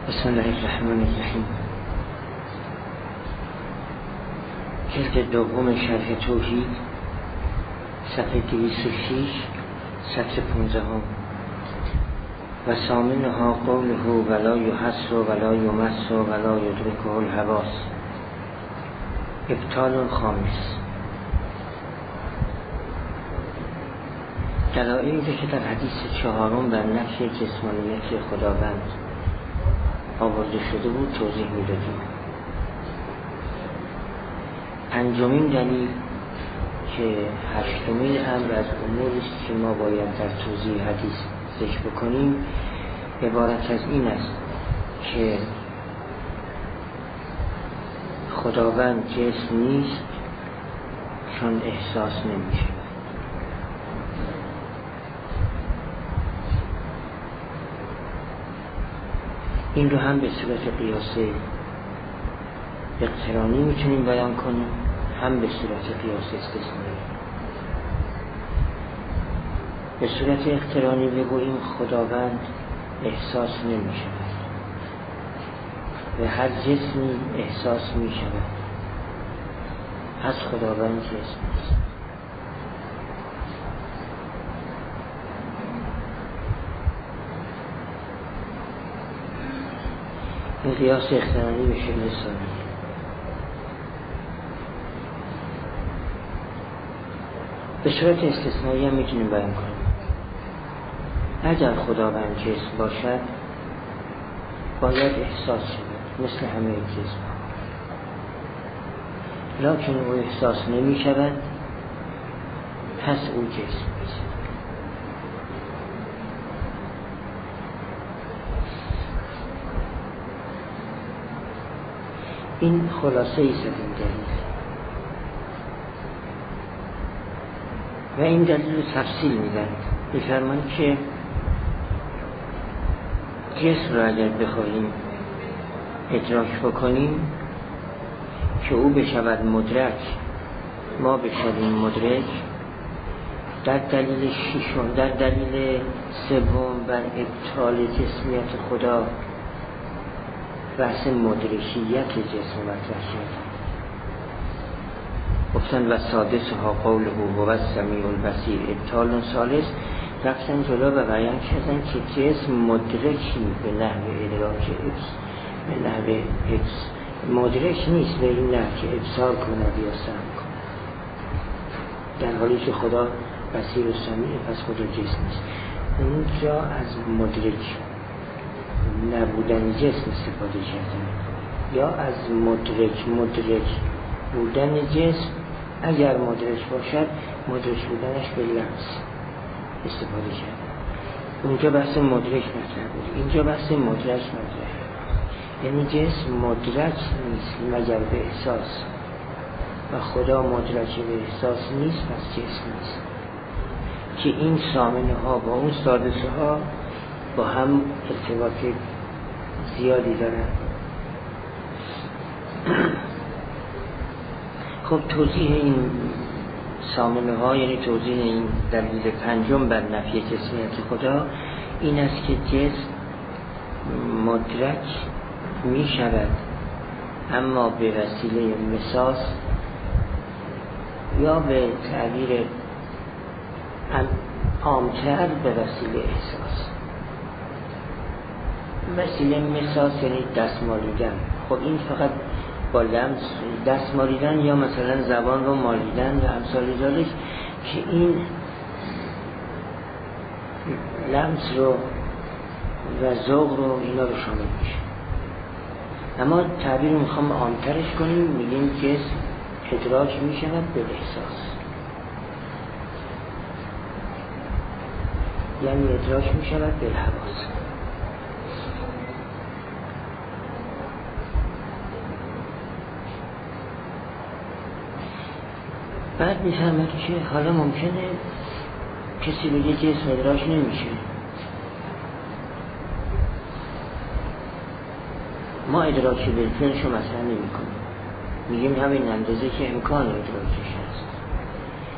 بسم الله الرحمن الرحیم. جلد دوم شرح توحید، صفحه 206، سطر 15. و ثامنها قوله ولا یحس ولا یمس ولا یدرکه الحواس. ابطال خامس. دلایلی که در حدیث چهارم بر نفی جسمانیت خداوند آورده شده بود توضیح می‌دادیم. پنجمین دلیل که هشتمین امر از اموری است که ما باید در توضیح حدیث ذکر بکنیم عبارت از این است که خداوند جسم نیست چون احساس نمیشه. این رو هم به صورت قیاس اقترانی میتونیم بیان کنیم، هم به صورت قیاس استثنایی. به صورت اقترانی بگوییم خداوند احساس نمیشود و هر جسمی احساس میشود، از خداوند جسم نیست. این قیاس اقترانی به شکل ثانی. به صورت استثنایی هم میتونیم بیان کنیم. اگر خداوند جسم باشد باید احساس شود مثل همه جسم، لکن او احساس نمی شود، پس او جسم نیست. این خلاصه ای از این دلیل و این دلیل رو تفصیل میدن. میفرمایند که جسم را اگر بخواهیم ادراک بکنیم که او بشود مدرک، ما بشویم مدرک، در دلیل ششم، در دلیل سوم بر ابطال جسمیت خدا بحث مدرکیت جسم مطرح شد. گفتن و سادسها قوله هو السمیع البصیر. ابطال ثالث رفتن جلو و بیان کردن که جسم مدرکی به نحو ادراک اکس، به نحو اکس مدرک نیست به این نحو که ابصار کند یا سمع کند، در حالی که خدا بصیر و سمیع، پس خدا جسم نیست. اونجا از مدرک نبودن جسم استفاده کردن، یا از مدرک بودن جسم، اگر مدرک باشد مدرک بودنش به لمس استفاده کردن. اونجا بحث مدرک مطرح بود، اینجا بحث مدرک مطرح. یعنی جسم مدرک نیست مگر به احساس و خدا مدرک به احساس نیست، پس جسم نیست. که این ثامنه ها با اون سادسه ها با هم ارتباط زیادی دارن. خب توضیح این ثامنه ها، یعنی توضیح این دلیل پنجم بر نفی جسمیت خدا این است که جسم مدرک می شود اما به وسیله مساس، یا به تعبیر عامتر به وسیله احساس. وسیله مساس یعنی دست مالیدن. خب این فقط با لمس دست مالیدن، یا مثلا زبان رو مالیدن و امثال ذالک، که این لمس رو و ذوق رو اینا رو شامل میشه. اما تعبیر رو میخوام عامترش کنیم، میگیم جسم ادراک میشود به احساس، یعنی ادراک میشود به حواس. بعد میفهمد که حالا ممکنه کسی بگه جسم ادراک نمیشه. ما ادراک بالفعلشو مطرح نمی کنیم، میگیم همین اندازه که امکان ادراکش هست.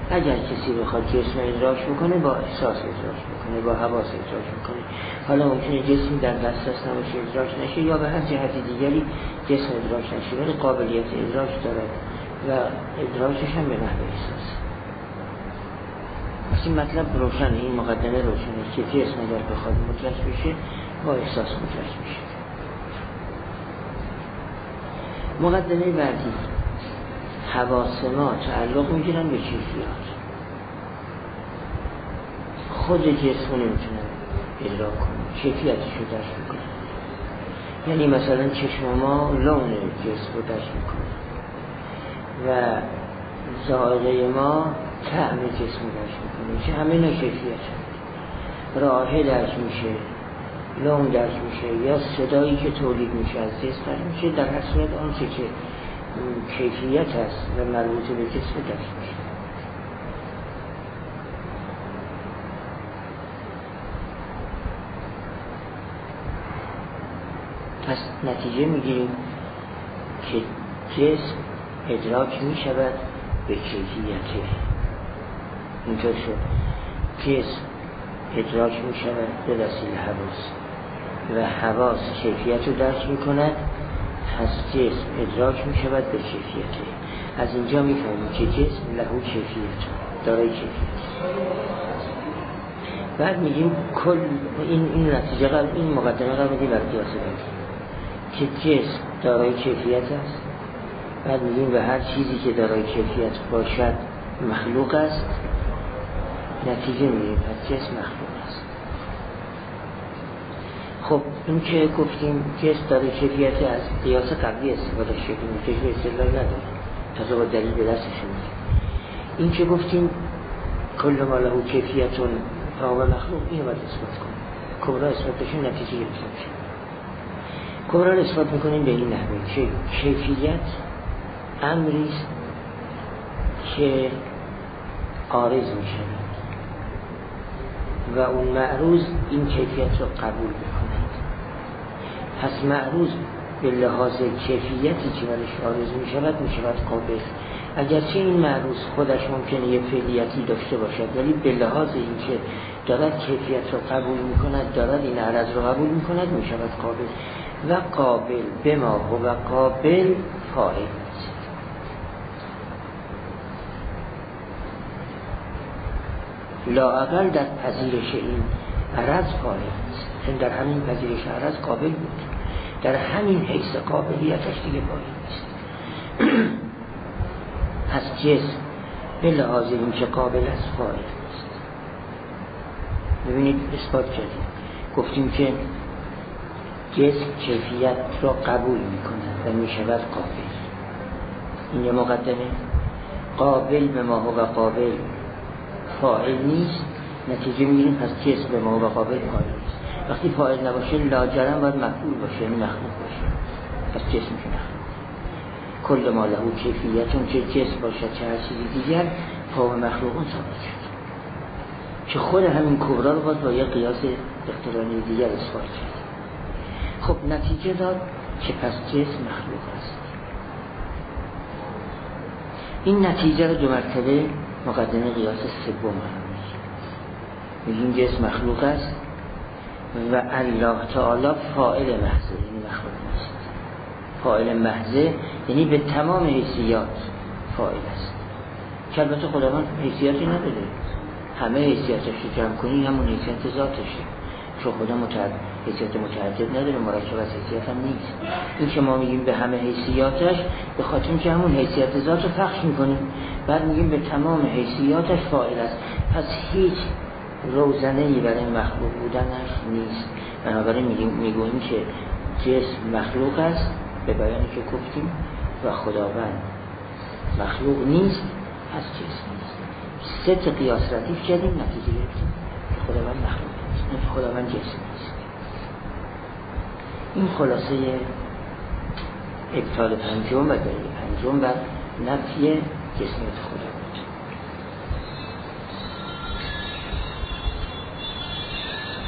اگر کسی بخواد جسم ادراک بکنه با احساس ادراک بکنه، با حواس ادراک بکنه. حالا ممکنه جسمی در دسترس نباشه، ادراک نشه، یا به هر جهت دیگری جسم ادراک نشه، ولی قابلیت ادراک دارد و ادراکش هم به نحو احساس. پس این مطلب روشنه، این مقدمه روشنه که جسم اگر بخواد مدرک بشه با احساس مدرک بشه. مقدمه بعدی، حواس ما تعلق میگیرن به کیفیات. خود جسم نمیتونه ادراک کنه، کیفیتش رو درک میکنه. یعنی مثلا چشم ما لون جسم رو درک میکنه و ذائقه ما طعم جسم رو درک میکنه، چه همه اینا کیفیت هست. رائحه درک میشه، لون درک میشه، یا صدایی که تولید میشه از جسم درک میشه. در هر صورت آنچه که کیفیت هست و مربوط به جسم درک میشه. پس نتیجه میگیریم که جسم ادراک میشود به کیفیته. اینطور شد جسم ادراک میشود به وسیله حواس و حواس کیفیت رو درک میکند، پس جسم ادراک میشود به کیفیته. از اینجا میفهمیم که جسم لهو کیفیت، دارای کیفیت. بعد میگیم کل این نتیجه قبل، این مقدمه قبلی برای قیاس که جسم دارای کیفیت است. بعد میگیم به هر چیزی که دارای کیفیت باشد مخلوق است. نتیجه میگیم پس جسم مخلوق است. خب این که گفتیم جسم دارای کیفیت از قیاس قبلی استفاده شده، میشه به استدلال نداره، تازه با دلیل به دستشون میگیم. این که گفتیم کل ما له کیفیتون فهو مخلوق، اینو باید اثبات کنیم. کبرا اثبات بشیم نتیجه گرفته میشه. کبرا رو اثبات میکنیم به این نحوه که کیفیت امریست که عارض میشود و اون معروض این کیفیت رو قبول بکند. پس معروض به لحاظ کیفیتی که برش عارض میشود میشود قابل. اگرچه این معروض خودش ممکنه یه فعلیتی داشته باشد، ولی به لحاظ اینکه دارد کیفیت رو قبول میکند، دارد این عرض رو قبول میکند، میشود قابل. و قابل به ما و قابل فاعل است. لااقل در پذیرش این عرض فاعل است، چون در همین پذیرش عرض قابل بود، در همین حیث قابلیتش دیگه فاعل نیست. پس جسم به لحاظ این که قابل است فاعل است. ببینید اثبات کردیم، گفتیم که جسم کیفیت را قبول میکند و میشود قابل. این یه مقدمه. قابل به ما و قابل فاعل نیست، نتیجه میگیریم پس جسم به ما و قابل فاعل نیست. وقتی فاعل نباشه لاجرم باید مفعول باشه، یعنی مخلوق باشه. پس جسم که مخلوق. کل ما له کیفیتون که جسم باشد چه هر چیزی دیگر فهو مخلوقون ثابت شد، که خود همین کبرا رو باید با یه قیاس اقترانی دیگر اثبات کرد. خب نتیجه داد که پس جسم مخلوق است. این نتیجه رو دو مرتبه مقدمه قیاس سوم میگیم جسم مخلوق است و الله تعالی فاعل محضه، یعنی مخلوق نیست. فاعل محضه یعنی به تمام حیثیات فاعل است، که البته خداوند حیثیتی نداره، همه حیثیتش رو جمع کنی همون حیثیت ذاتشه، چون خدا حیثیت متعدد نداره، مرکب از حیثیت هم نیست. این که ما میگیم به همه حیثیاتش به خاطر اینکه همون حیثیت ذات رو پخش میکنیم، بعد میگیم به تمام حیثیاتش فاعل است. پس هیچ روزنه‌ای برای مخلوق بودنش نیست. بنابراین میگوییم که جسم مخلوق است به بیانی که گفتیم و خداوند مخلوق نیست، پس جسم نیست. سه تا قیاس ردیف کردیم، نتیجه گرفتیم که خداوند مخلوق نیست، نه خداوند جسم نیست. این خلاصه ابطال پنجم و دلیل پنجم و نفی جسمیت خدا بود.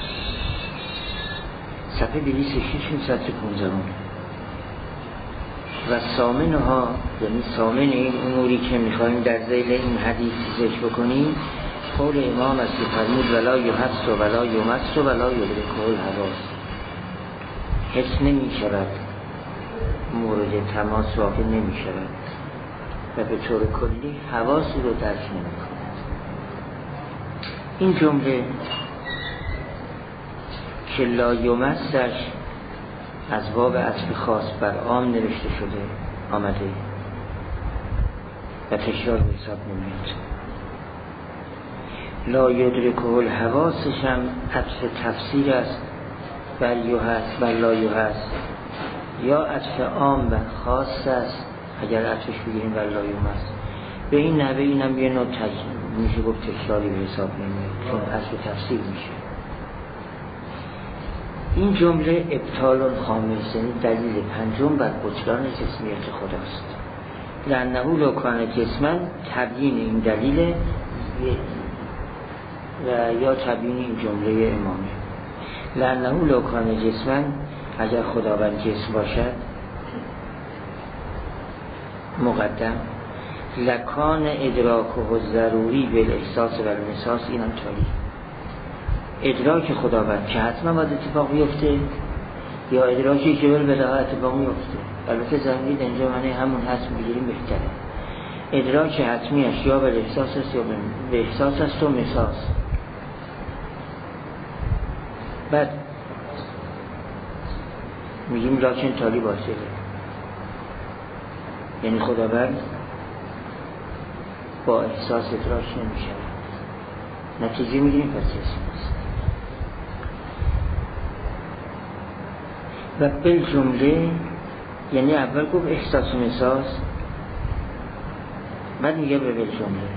صفحه 206 سطر 15. و سامنها، یعنی سامن این اموری که میخوایم در ذیل این حدیث ذکر بکنیم، قول امام است که فرمود ولا یحس و ولا یمس و ولا یدرکه الحواس. حس نمی شود، مورد تماس واقع نمی شود و به طور کلی حواسی رو درک نمی کند. این جمله که لا یمسش از باب عطف خاص بر عام نوشته شده آمده و تکرار به حساب نمیاد. لا یدرکه الحواسش هم عطف تفسیر است بر یحس بر لا یحس، یا عطف عام بر خاص است اگر عطفش بگیریم بر لا یمس. به این نحوه اینم یه نوع میشه گفت تکراری به حساب نمیاد چون عطف تفسیر میشه. این جمله ابطال خامس، یعنی دلیل پنجم بر بطلان جسمیت خداست. لأنه لو کان جسما، تبیین این دلیل و یا تبیین این جمله امامه. لأنه لو کان جسما، اگر خداوند جسم باشد مقدم، لکان ادراکه ضروری بالاحساس و المساس. اینم تاریخ ادراک خداوند که حتما باید اتفاق بیفته یا ادراکی که بالبداهه اتفاق میفته. البته زمینید اینجا معنی همون هست بگیریم بهتره. ادراک حتمیش یا به احساس است یا به احساس است و مساس. بعد میگیم لاکن تالی باطله، یعنی خداوند با احساس ادراک نمیشه. نتیجه میگیریم پس جسم است. و بالجمله یعنی اول گفت احساس و مساس، بعد میگه به بالجمله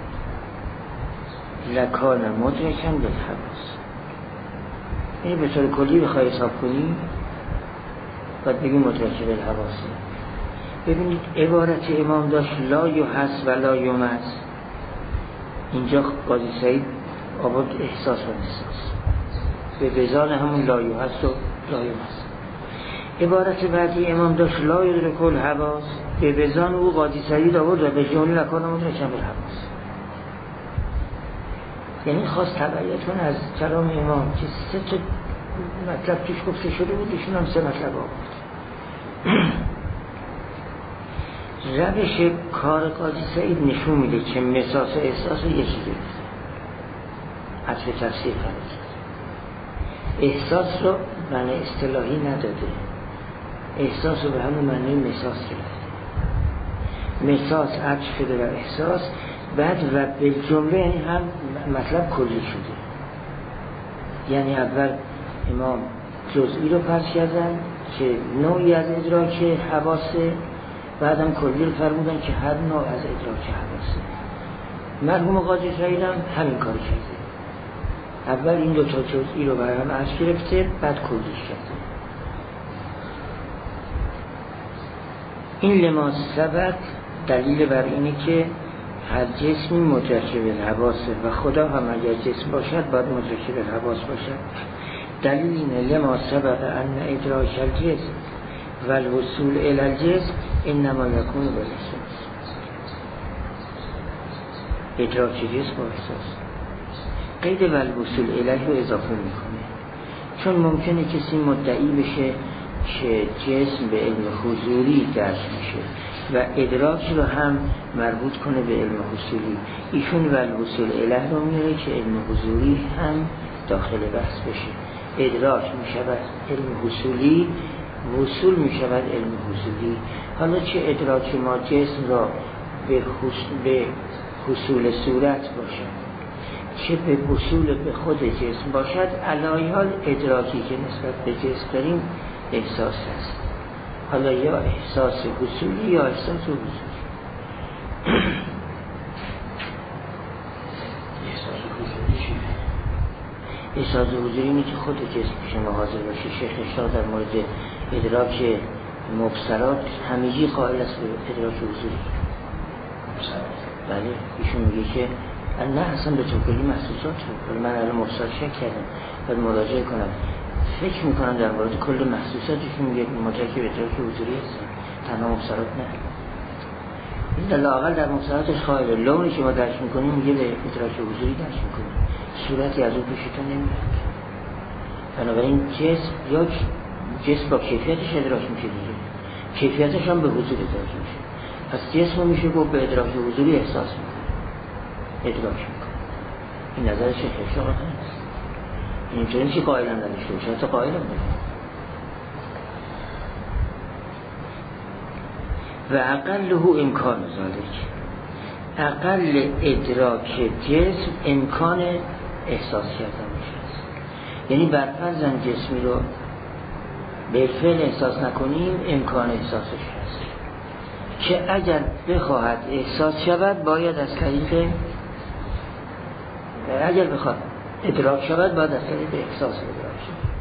لکان مدرکن بالحواس. یعنی به طور کلی بخوای حساب کنی باید بگیم مدرک بالحواس. ببینید عبارت امام داشت لا یحس و لا یمس، اینجا قاضی سعید آورد احساس و مساس به بزان همون لا یحس و لا یمس. عبارت بعدی امام داشت لا یدرکه الحواس، به بزان او قاضی سعید آورد و به جمله لکان مدرکن بالحواس. یعنی خواست تبعیتون از کلام امام که 3 تا مطلب توش گفته شده بود، ایشون هم 3 مطلب آورد. روش کار قاضی سعید نشون میده که مساس و احساس رو یکی گرفته، عطف تفسیر قرار داده. احساس رو معنی اصطلاحی نداده، احساس رو به همون معنی مساس گرفته. مساس عطف شده بر احساس، بعد و به جمله یعنی هم مطلب کلی شده. یعنی اول امام جزئی رو پس کردن که نوعی از ادراک حواسه، بعدم کلی رو فرمودن که هر نوع از ادراک حواسه. مرحوم قاضی سعید هم همین کار کرده، اول این 2 تا جزئی رو بر هم عطف گرفته بعد کلیش کرده. این لما سبق دلیل بر اینه که هر جسمی مدرک بالحواسه و خدا هم اگر جسم باشد باید مدرک بالحواس باشد. دلیل اینه لما سبق ان ادراک الجسم و الوصول الی الجسم انما یکون بالاحساس. ادراک جسم با احساس قید و الوصول الیه رو اضافه میکنه، چون ممکنه کسی مدعی بشه که جسم به علم حضوری درک میشه و ادراک رو هم مربوط کنه به علم حصولی. ایشون و الوصول الیه رو میاره که علم حضوری هم داخل بحث بشه. ادراک میشود علم حصولی، وصول میشود علم حصولی. حالا چه ادراک ما جسم را به حصول صورت باشد چه به وصول به خود جسم باشد، علایال ادراکی که نسبت به جسم داریم احساس است. حالا یا احساس حصولی یا احساس حضوری. احساس حضوری اینه که خود جسم شما حاضر باشه. شیخ اشتاق در مورد ادراک مبصرات همیجی قائل است به ادراک حضوری. بله ایشون میگه که نه اصلا به طور کلی محسوسات رو من الان مبصر شک کردم باید مراجعه کنم فکر میکنم در مورد کل محسوساتشون میگه مدرک به ادراک حضوری هستن، تنها مبصرات نه. این لااقل در مبصراتش خواهده. لونی که ما درک میکنیم میگه به ادراک حضوری درک میکنیم، صورتی از اون پیشتون نمیاد. بنابراین جسم یا جسم با کیفیتش ادراک میشه دیگه، کیفیتش هم به حضور ادراک میشه. پس جسم میشه گفت به ادراک حضوری احساس میکنه، ادراک میکنه. این نظر شیخ اشراق هست. اینطوری نیست که قائلم نداشته باشه، حتی قائلم نداشته. و اقله امکان ذالک، اقل ادراک جسم امکان احساس کردن میشه. یعنی برفرضاً جسمی رو به فعل احساس نکنیم امکان احساسش هست که اگر بخواهد احساس شود باید از طریق، اگر بخواد ادراک شود باید از طریق احساس ادراک شود.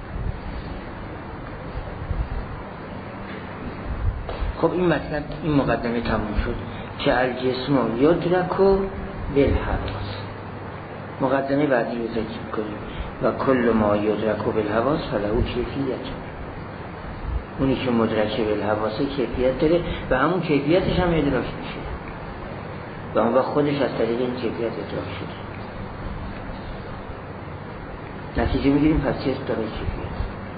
خب این مطلب، این مقدمه تموم شد که الجسم یدرک بالحواس. مقدمه بعدی رو ذکر کنیم و کل ما یدرک بالحواس فله کیفیت. اونی که مدرک بالحواس کیفیت داره و همون کیفیتش هم ادراک میشه و اون وقت خودش از طریق این کیفیت ادراک شده. نتیجه میگیریم پس چیز داره کیفیت.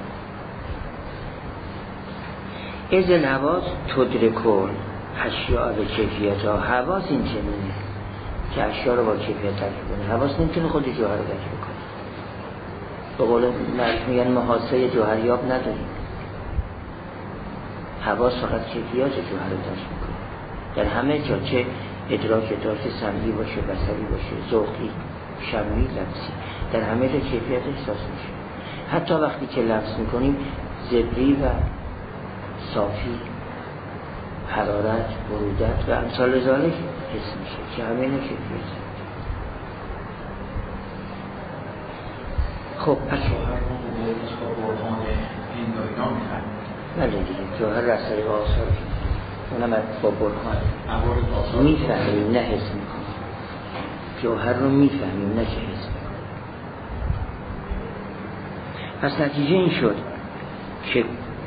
از الحواس تدرکون اشیاء به کیفیت ها. حواس این چنینه که اشیاء رو با کیفیت درک کنه. حواس نمیتونه خود جوهر رو درک بکنه. به قول معروف میگن محاسه جوهریاب نداریم. حواس فقط کیفیات جوهر رو درک میکنه در همه جا، چه ادراک سمعی باشه، بصری باشه، ذوقی، شمی، لمسی، در همه جا کیفیت احساس میشه. حتی وقتی که لمس میکنیم زبری و صافی، حرارت، برودت و امثال ذالک حس میشه که همه اینا کیفیت. خب بله دیگه جوهر رسایی و آثار اونم با برهان میفهمیم نه حس میکنیم. جوهر رو میفهمیم نه که حس میکنیم. پس نتیجه این شد که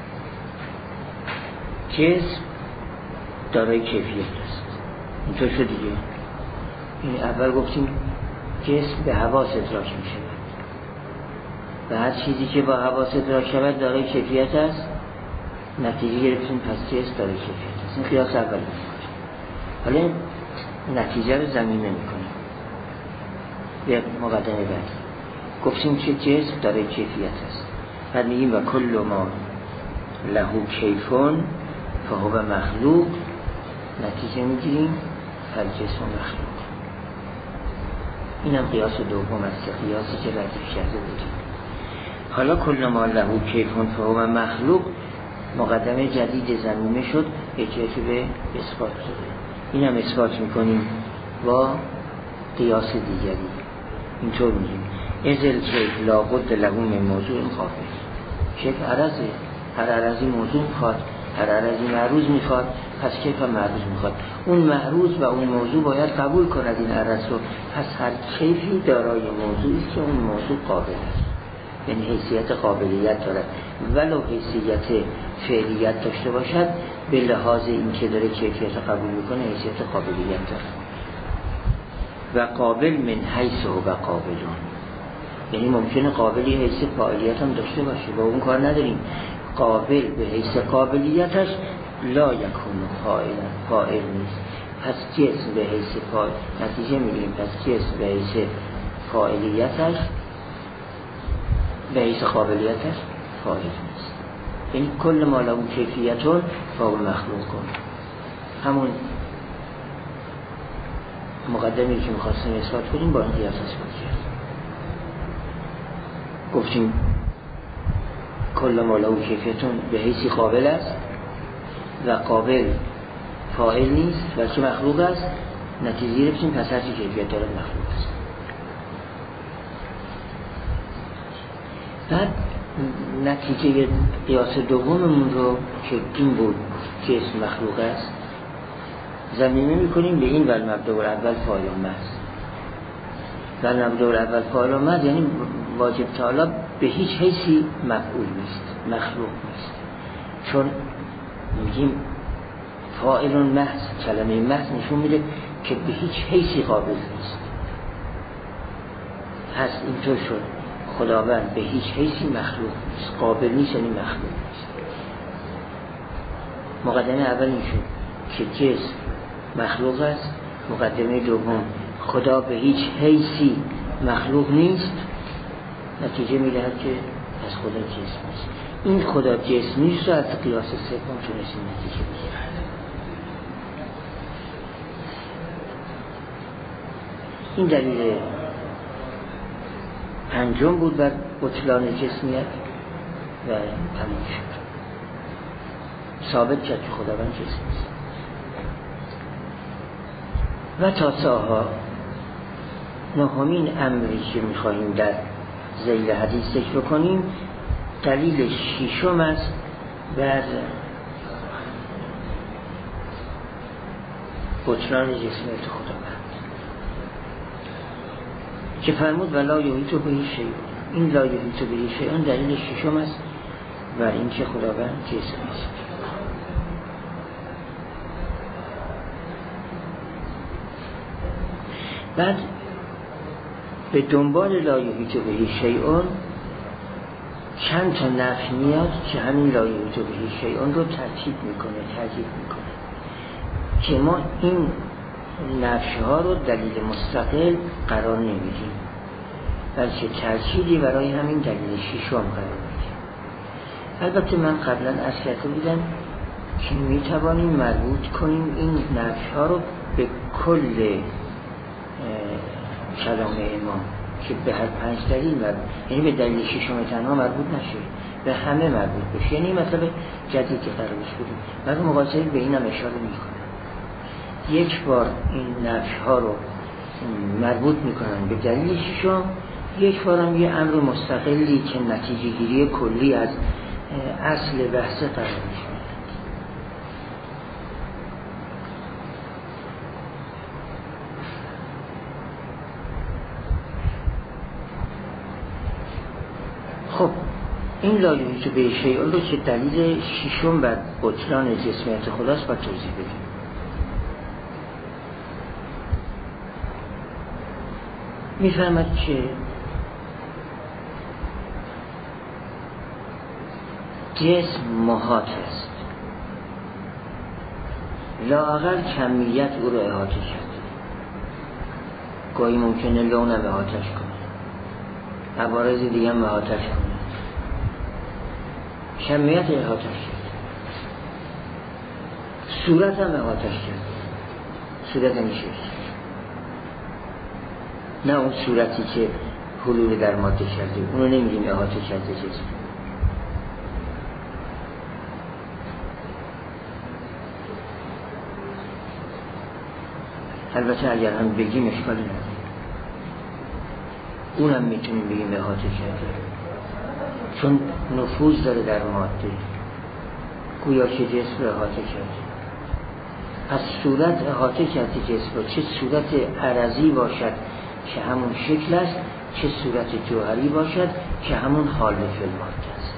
جسم دارای کیفیت است. اینطور شد دیگه. این اول گفتیم جسم به حواس ادراک میشه و هر چیزی که با حواس ادراک شود دارای کیفیت است. نتیجه گرفتیم پس جسم دارای کیفیت است. این قیاس اول میکنیم. حالا این نتیجه رو زمینه میکنیم. به مقدمه بعد گفتیم که جسم دارای کیفیت است. بعد میگیم و کل ما له کیفون فهو مخلوق. نتیجه میگیریم فالجسم مخلوق. اینم قیاس دوم است، قیاسی که ردیف کرده بودیم. حالا کل ما له کیفون فهو مخلوق مقدمه جدید زمینه شد، احتیاجی به اثبات شده. اینم اثبات میکنیم با قیاس دیگری. اینطور میگیم ازل کیف لابد له من موضوع خافه. کیف عرضه، هر عرضی موضوع میخواد، هر عرضی معروض میخواد، پس کیف هم معروض میخواد. اون معروض و اون موضوع باید قبول کند این عرض رو. پس هر کیفی دارای موضوعی است که اون موضوع قابل است، یعنی حیثیت قابلیت دارد، ولو حیثیت فعلیت داشته باشد به لحاظ این که داره کیفیت قبول میکنه حیثیت قابلیت دارد. و قابل من حیث و قابلون، یعنی ممکنه قابلی حیث فعالیت هم داشته باشه، با اون کار نداریم. قابل به حیث قابلیتش لا یکون فاعل نیست. پس جسم به حیث فاعل، نتیجه میگیریم پس جسم به حیث فاعلیتش، به حیث قابلیتش فاعل نیست. یعنی کل ما له کیفیتون فهو مخلوق کن. همون مقدمی که میخواستیم اثبات کنیم با این قیاس اثبات کرد. گفتیم کل ما له کیفیتون به حیثی قابل است و قابل فاعل نیست بلکه مخلوق است. نتیجه گرفتیم پس هرچی کیفیت دارد مخلوق است. بعد نتیجه قیاس دوممون رو که این بود جسم مخلوق است زمینه میکنیم به این والمبدأ الاول فاعل است. والمبدأ الاول فاعل است یعنی واجب طالب به هیچ حیثی مفعول نیست، مخلوق نیست. چون میگیم فاعل محض، کلمه محض نشون میده که به هیچ حیثی قابل نیست. پس اینطور شد خداوند به هیچ حیثی مخلوق نیست، قابل نیست یعنی مخلوق نیست. مقدمه اول این شد که جسم مخلوق است. مقدمه دوم خدا به هیچ حیثی مخلوق نیست، نتیجه میدهد که از خدا جسم نیست. این خدا جسم نیست و از قیاس سوم تونستیم نتیجه بگیریم. این دلیل پنجم بود بر بطلان جسمیت و تمام شد. ثابت کرد که خداوند جسم نیست. و تاسعها، نهمین امری که می‌خواهیم در ذیل حدیث ذکر کنیم، دلیل ششم است بر بطلان جسمیت خداوند که فرمود ولا یحیط به شیء. این لا یحیط به شیء دلیل ششم است بر اینکه خداوند جسم است. بعد به دنبال لا یحیط به شیء چند تا نفی میاد که همین لا یحیط به شیء رو ترتیب میکنه که ما این نفی ها رو دلیل مستقل قرار نمیدیم، بلکه ترکیبی برای همین دلیل ششم قرار میدیم. البته من قبلا عرض کرده بودم که میتوانیم مربوط کنیم این نفی ها رو به کل کلامه ما که به هر 5 دلیل مربوط، یعنی به دلیل ششم تنها مربوط نشه، به همه مربوط بشه. یعنی مطلب جدید که قرار بشه بودیم بعد مقایسه به این هم اشاره میکنه. یک بار این نفی ها رو مربوط میکنن به دلیل ششم، یک بار هم یه امر مستقلی که نتیجه گیری کلی از اصل بحث قرار میشه. خب این لا یحیط به شیء رو که دلیل ششم بر بطلان جسمیت خداست باید توضیح بدیم. میفهمد که جسم محاط است، لااقل کمیت او رو احاطه کرده. گاهی ممکنه لون هم احاطش کنه، عوارض دیگه هم احاطش کنه، کمیت احاطش کرده. صورت هم احاطش کرده، صورت نمیشه، نه اون صورتی که حلول در ماده کرده، اونو نمیگیم احاطه کرده جسم. البته اگر هم بگیم اشکالی نداره، اونم میتونیم بگیم احاطه کرده، چون نفوذ داره در ماده، گویا که جسم رو احاطه کرده. از صورت احاطه کرده جسم رو، چه صورت عرضی باشد که همون شکل است، چه صورت جوهری باشد که همون حال فی الماده است.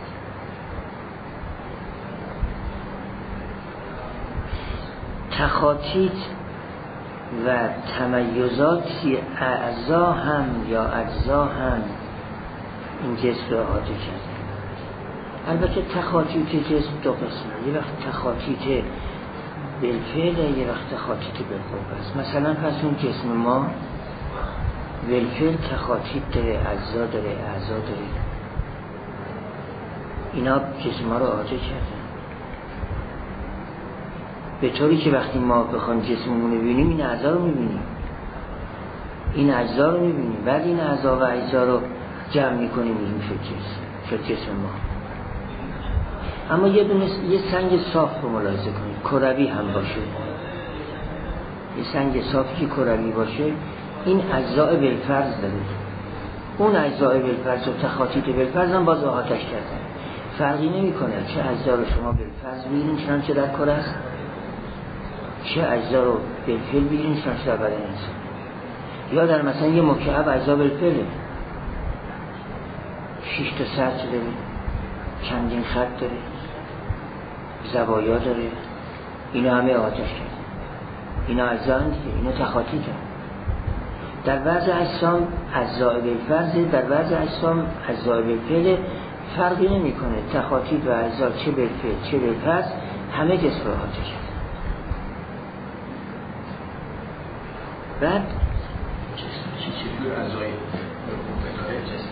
تخاطیت و تمیزاتی اعضا هم یا اجزا هم این جسم رو احاطه کرده. البته تخاطیت جسم دو قسمه، یه وقت تخاطیت بالفعل، یه وقت تخاطیت بالقوه است. مثلا پس اون جسم ما بالفعل تخاطیت داره، اجزا داره، اعضا داره، اینا جسم ما رو احاطه کرده، به طوری که وقتی ما بخوایم جسممون رو ببینیم این اعضا رو میبینیم، این اجزا رو میبینیم، بعد این اعضا و اجزا رو جمع میکنیم میگیم شد جسم ما. اما یه سنگ صاف رو ملاحظه کنید، کروی هم باشه، یه سنگ صافی که کروی باشه، این اجزاء بالفرض داره، اون اجزاء بالفرض و تخاطیت بالفرض هم باز احاطش کردن. فرقی نمی کنه چه اجزا رو شما بالفرض بگیرین چنانچه در کره است، چه اجزا رو بالفعل بگیرین چنانچه در بدن انسان، یا در مثلا یه مکعب اجزا بالفعله، 6 تا سطر داره، چندین خط داره، زوایا داره. اینا همه آتش کرد، اینا اجزا هم دیگه، اینا تخاطی کرد. در بعض اجسام اجزاء بالفرض، در بعض اجسام اجزاء بالفعل، فرقی نمی کنه. تخاطی و اجزا چه بالفعل چه بالفرض همه جسم رو احاطه کرد. بعد چجور اجزای جسم؟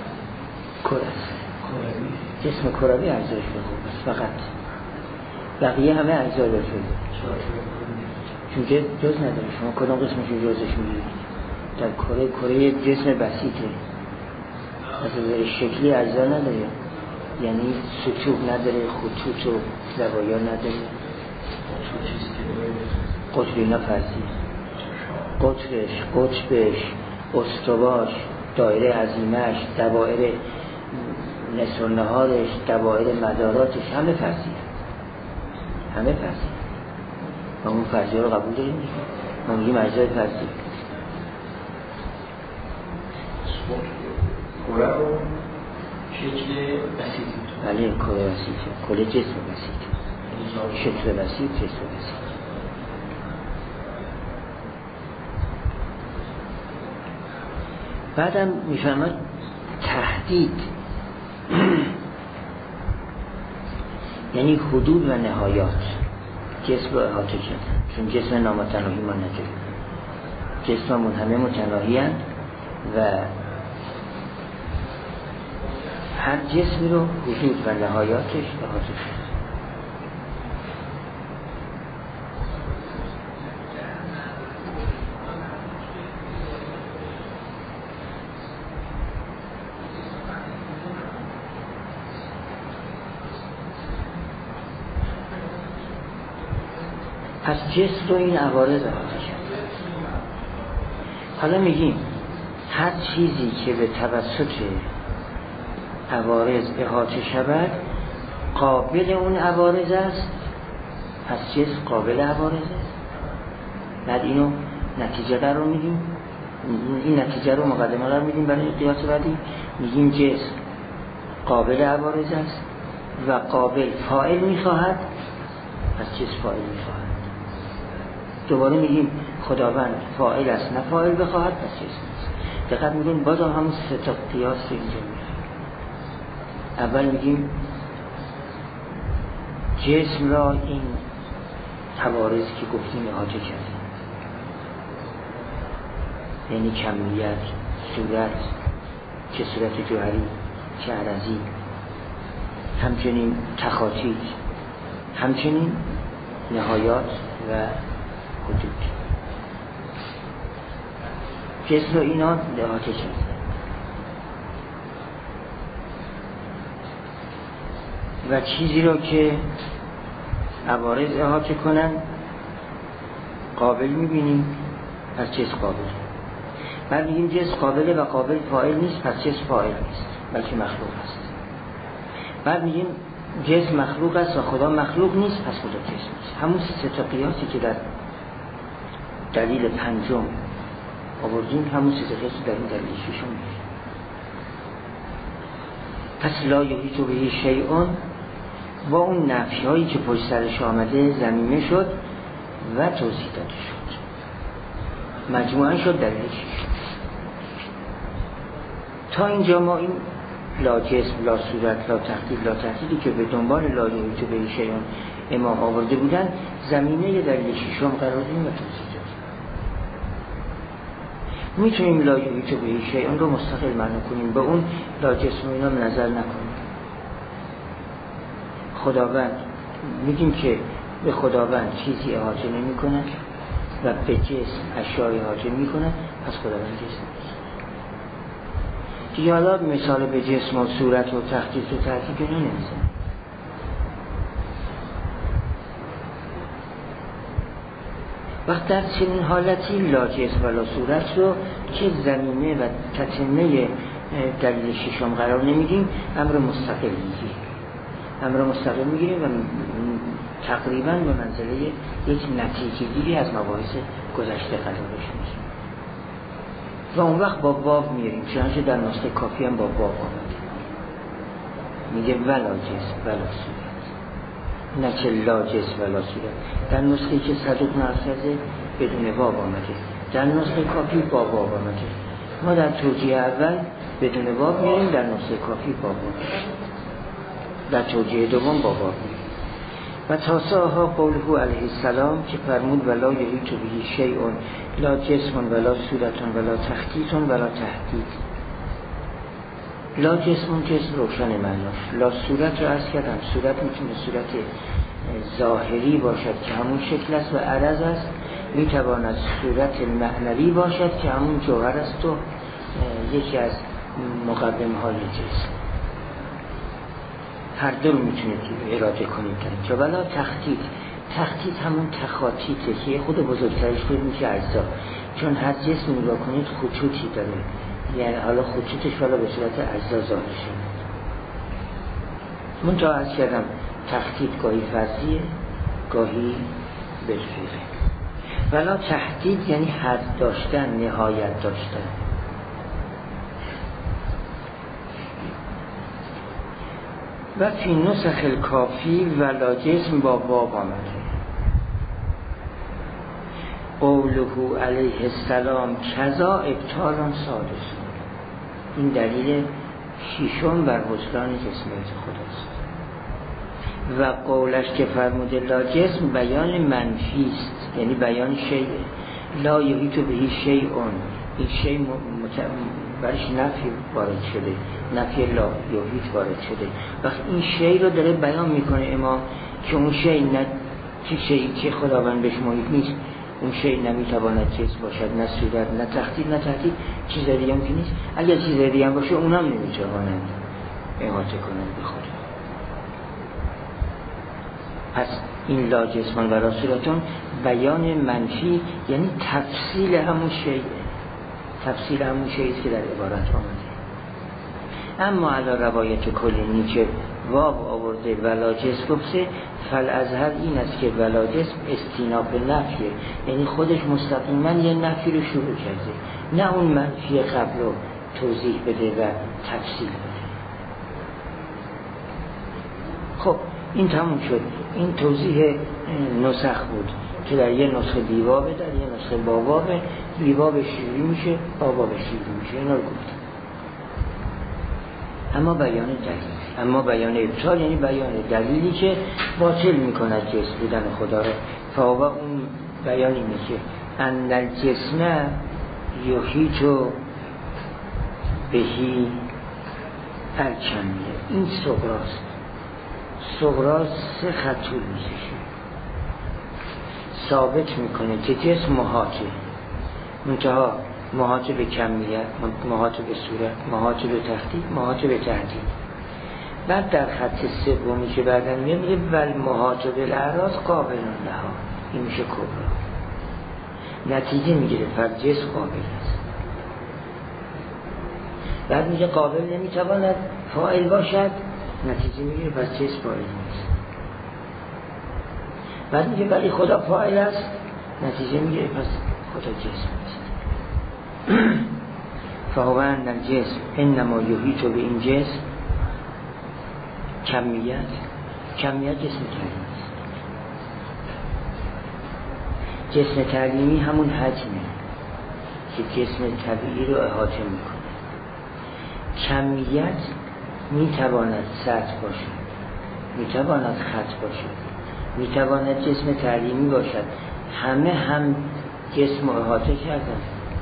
جسم کروی اجزایش به خوب است فقط، بقیه همه اجزا بالفعل. چون جز نداره، شما کدام قسمش رو جزش میگیرید؟ در کره جسم بسیطه، از نظر شکلی اجزا نداره، یعنی سطوح نداره، خطوط و زوایا نداره. قطب اینا فرضی، قطبش، استواش، دایره عظیمش، دوائر نصف و نهارش، دوائر مداراتش همه فرضی، همه فرضی. ما اون فرضی رو قبول داریم دیگه، ما میگیم اجزای فرضی. کره رو شکل بسیط، بله کره بسیطه، کل جسم بسیطه، شکل بسیط، جسم بسیط. بعدم میفهمد تهدید یعنی حدود و نهایات جسم رو احاطه کردن، چون جسم نامتناهی ما نداریم، جسممون همه متناهی هستند و هر جسمی رو حدود و نهایاتش احاطه کرد. پس جسم رو این عوارض احاطه کرد. حالا میگیم هر چیزی که به توسط عوارض احاطه شود قابل اون عوارض است، پس جسم قابل عوارض است. بعد اینو نتیجه قرار میدیم، این نتیجه رو مقدمه قرار میدیم برای قیاس بعدی. میگیم جسم قابل عوارض است و قابل فاعل میخواهد، پس جسم فاعل میخواهد. دوباره میگیم خداوند فاعل است نه فاعل بخواهد، پس جسم است. دقت میکنیم باز هم سه تا قیاس اینجا میگیم. اول میگیم جسم را این عوارض که گفتیم احاطه کرده، یعنی کمیت، صورت، چه صورت جوهری چه عرضی، همچنین تخاطی، همچنین نهایات و حدود. جسم را اینا احاطه کرده و چیزی را که عوارض احاطه کنن قابل میبینیم، پس جسم قابل. بعد میگیم جسم قابله و قابل فاعل نیست، پس جسم فاعل نیست بلکه مخلوق است. بعد میگیم جسم مخلوق است و خدا مخلوق نیست، پس خدا جسم نیست. همون سه تا قیاسی که در دلیل پنجم آوردیم، همون سه تا قیاسی در این دلیل ششم میشه. پس لا یحیط به شیء با اون نفی هایی که پشت سرش آمده ضمیمه شد و توضیح داده شد، مجموعه شد دلیل ششم. تا اینجا ما این لا جسم، لا صورت، لا تحدید، لا تحدیدی که به دنبال لا یحیط به شیء امام آورده بودن زمینه دلیل ششم قرار دادیم و توضیح دادیم. میتونیم لا یحیط به شیء رو مستقل معنا کنیم، به اون لا جسم اینا نظر نکنیم. خداوند میگیم که به خداوند چیزی احاطه نمی کند و به جسم اشیاء احاطه می کند، پس خداوند جسم نیست. دیگه حالا مثال به جسم و صورت و تخصیص و ترتیب اینا نمیزنه. وقت در چنین حالتی لا جسم و لا صورت رو که زمینه و تتمه دلیل ششم قرار نمیدیم، امر مستقل میگیریم. امر مستقل میگیریم و تقریبا به منزله یک نتیجه گیری از مباحث گذشته قرارش میدیم و اون وقت با باب میاریم، چنانچه در نسخه کافی هم با باب آمده. میگه ولا جسم ولا صورت، نه که لا جسم ولا صورت. در نسخه که صدوق نقل کرده بدون واو آمده، در نسخه کافی با واو آمده. ما در توجیه اول بدون واو میریم، در نسخه کافی با واو، در توجیه دوم با واو. و تاساها قوله علیه السلام که فرمود ولا یحیط به شیء لا جسم ولا صورت ولا تخطیط ولا تهدید. لا جسم روشن معناش، لا صورت رو عرض کردم، صورت میتونه صورت ظاهری باشد که همون شکل است و عرض است، میتواند صورت معنوی باشد که همون جوهر است و یکی از مقدم های جسم. هر دو رو میتونید اراده کنید. که ولا تخطیط همون تخاطیته که خود بزرگترش خود میشه اجزا، چون هر جسم نگاه کنید خطوطی داره، یعنی حالا خطوطش ولا به صورت اجزا ظاهر شد. من تا عرض کردم تخطیط گاهی فرضیه گاهی بالفعله. ولا تهدید یعنی حد داشتن، نهایت داشتن. و فی نسخ الکافی ولا جسم با واو آمده. قوله علیه السلام کذا ابطال سادس، این دلیل ششم بر بطلان جسمیت خداست. و قولش که فرموده لا جسم بیان منفی است، یعنی بیان شیء. لا یحیط به شیء، این شیء برش نفی وارد شده، نفی لا یحیط وارد شده. وقت این شیء رو داره بیان میکنه امام که اون شیء نه چه شیء که خداوند بهش محیط نیست، اون شیء نمیتواند جسم باشد، نه صورت، نه تخطیط، نه تهدید، چیز دیگه هم که نیست. اگر چیز دیگه هم باشه اونم نمیتواند احاطه کنند به خود. پس این لا جسم ولا صورتون بیان منفی، یعنی تفصیل همون شیء، تفصیل همون شیء که در عبارت آمده. اما علی روایت کلینی که واو آورده ولا جسم گفته، فالازهر این است که ولا جسم استیناف نفیه، یعنی خودش مستقیما یه نفی رو شروع کرده، نه اون منفی قبل رو توضیح بده و تفصیل بده. خب این تموم شد. این توضیح نسخ بود که در یه نسخه بیوابه، در یه نسخه بابابه، بیواب شیری میشه، باباب شیری میشه. اینا رو گفتم. اما بیان دلیل، اما بیان ابطال یعنی بیان دلیلی که باطل میکند جسم بودن خدا رو. فاوا اون بیان اینه که ان الجسم یحیط بهی الکمیه. این صغراست. صغرا سه خط طول میکشه، ثابت میکنه که جسم محاطه، منتها محاطه به کمیت، محاطه به صورت، محاطه به تخطیط، محاطه به تهدید. بعد در خط سومی که بعدن میگه ول محاطه بالاعراض قابل لها، این میشه کبرا. نتیجه میگیره پر جسم قابل است. بعد میگه قابل نمیتواند فاعل باشد، نتیجه میگیره پس جسم فاعل نیست. بعد میگه ولی خدا فاعل است، نتیجه میگیره پس خدا جسم نیست. فهو ان الجسم انما یحیط به این جسم کمیت جسم تعلیمی است. جسم تعلیمی همون حجمه که جسم طبیعی رو احاطه میکنه. کمیت میتواند سطح باشد، میتواند خط باشد، میتواند جسم تعلیمی باشد. همه هم جسم رو احاطه کردن.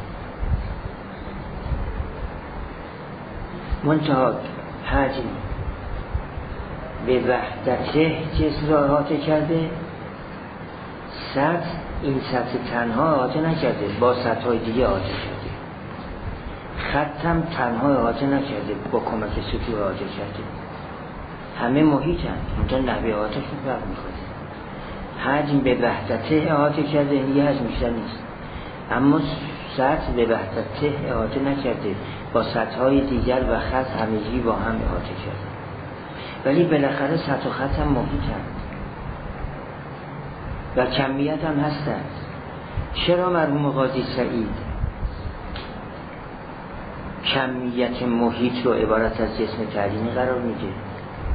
منتها حجم به وحدته جسم را احاطه کرده، سطح این سطح تنها احاطه نکرده، با سطح های دیگه احاطه کرده. خط هم تنها احاطه نکرده، با کمک سطوح احاطه کرده. همه محیط هم منتها نحوه احاطه شون فرق میکنه. حجم به وحدته احاطه کرده، یه حجم بیشتر نیست، اما سطح به وحدته احاطه نکرده، با سطح‌های دیگر و خط همگی با هم احاطه کرده. ولی بالاخره سطح و خط هم محیط هم و کمیت هم هستند. چرا مرحوم قاضی سعید کمیت محیط رو عبارت از جسم تعلیمی قرار میده؟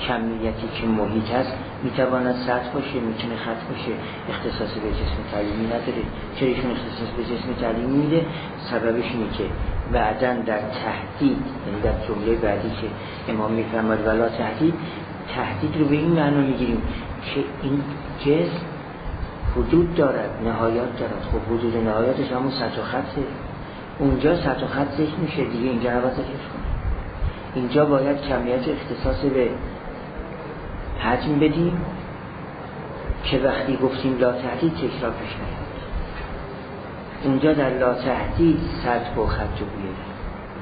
کمیتی که محیط هست میتواند سطح باشه، میتونه خط باشه، اختصاص به جسم تعلیمی نداره. چرا ایشون اختصاص به جسم تعلیمی میده؟ سببش اینه که بعداً در تهدید، یعنی در جمله بعدی که امام میفرماد ولا تهدید، تهدید رو به این معنا میگیریم که این جسم حدود دارد، نهایت دارد. خب حدود نهایتش همون سطح و خطه. اونجا سطح و خط ذکر میشه دیگه، اینجا نباید ذکرش کنه. اینجا باید کمیت اختصاص به حجم بدیم که وقتی گفتیم لا تهدید تکرار پیش نیاد. اونجا در لا تهدید سطح و خط رو بیاره.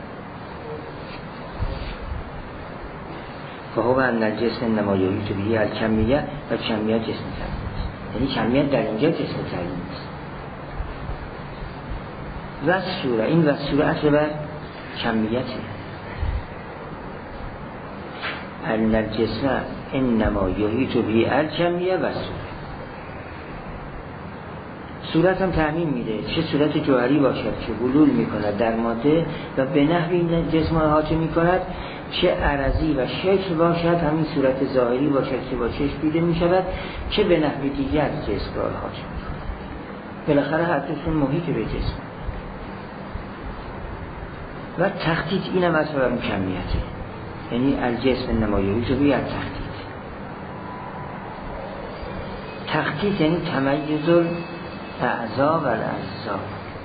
فهو ان الجسم انما یرید به الکمیه و کمیت جسم تعلیمی است. یعنی کمیت در اینجا جسم تعلیمی است. و سوره، این و سوره اصل بر کمیته. ان الجسم انما یرید به الکمیه و سوره. صورت هم تعمیم میده، چه صورت جوهری باشد که بلول میکند در ماده و به نحوی این جسم را احاطه میکند، چه عرضی و شکل باشد، همین صورت ظاهری باشد که با چشم دیده میشود، چه به نحوی دیگر جسم را احاطه میکند. بالاخره هر دوشون محیط به جسم. و تخطیط اینم از بر کمیته، یعنی الجسم انما یرید به التخطیط. تخطیط یعنی تمیز الاعضاء و الاجزاء.